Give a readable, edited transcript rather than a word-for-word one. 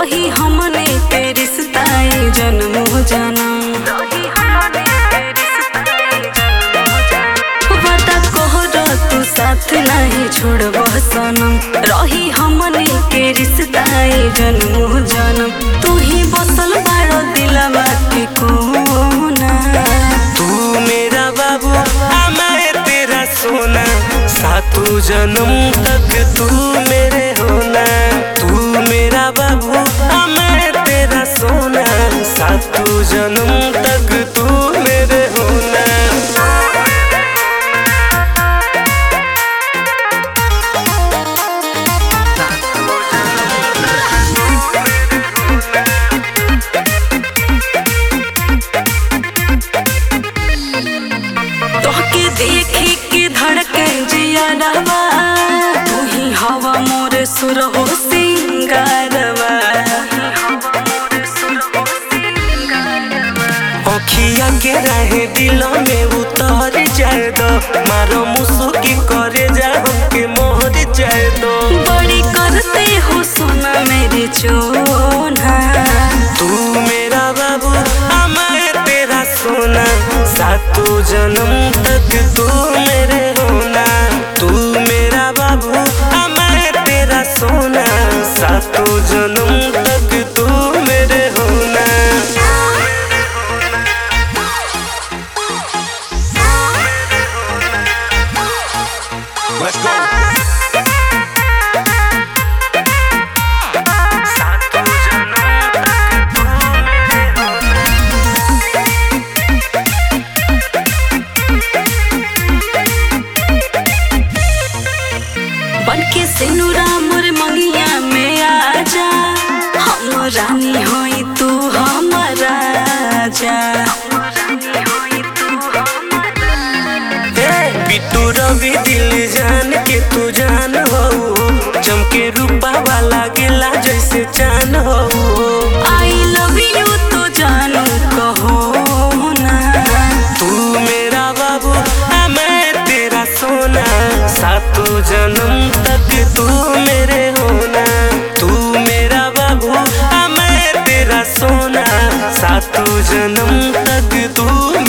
रही हमने के रिश्ता जन्म जन्म वादा कोहरो तू साथ नहीं छोड़ब सनम रही हमने के रिश्ता जन्म जन्म तू ही बसल बारो दिलवा के कोना। तू मेरा बाबू मैं तेरा सोना सातों जन्म तक तू मेरे होना। तू मेरा बाबू मैं तेरा सोना सातों जन्म तक तू मेरे होना। तोहके देखी के धड़के जिया रवा तू ही हवा मोर सुर हो सिंगारवा। अखिया के रहे दिल में उतर जाए दो मारो मुसुकी करे जा हमके मोहर जाए दो। बड़ी करते हो सोना मेरे चोना। तू मेरा बाबू मैं तेरा सोना सातों जन्म तक तू मेरे होना। तू मेरा बाबू मैं तेरा सोना सातों जन्म तक तू मेरे होना। Let's go. बनके सिनुरा मोर मंगिया में आजा हम रानी होई तू हमारा राजा। बिट्टू रवि दिल जान के तू जान हो चमके रूपा वाला गेला जैसे चान हो। आई लव यू तो जानू कहो ना। तू मेरा बाबू मैं तेरा सोना सातों जन्म तक तू मेरे होना। तू मेरा बाबू मैं तेरा सोना सातों जन्म तक तू